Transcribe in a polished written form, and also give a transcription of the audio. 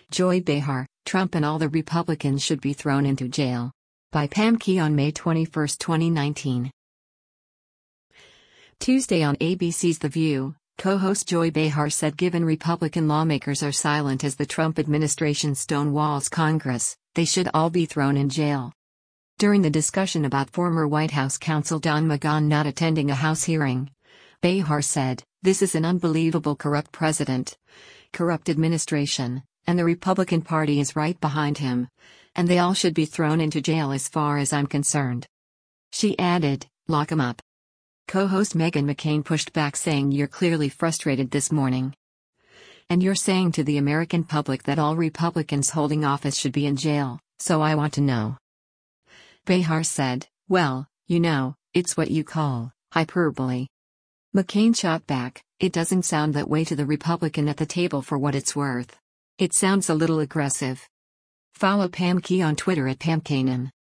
Joy Behar, Trump and all the Republicans should be thrown into jail. By Pam Key on May 21, 2019. Tuesday on ABC's The View, co-host Joy Behar said given Republican lawmakers are silent as the Trump administration stonewalls Congress, they should all be thrown in jail. During the discussion about former White House counsel Don McGahn not attending a House hearing, Behar said, "This is an unbelievable corrupt president, corrupt administration, and the Republican Party is right behind him, and they all should be thrown into jail as far as I'm concerned." She added, "Lock 'em up." Co-host Meghan McCain pushed back saying, "You're clearly frustrated this morning. And you're saying to the American public that all Republicans holding office should be in jail, so I want to know." Behar said, "Well, it's what you call hyperbole." McCain shot back, "It doesn't sound that way to the Republican at the table for what it's worth. It sounds a little aggressive." Follow Pam Key on Twitter at PamKanan.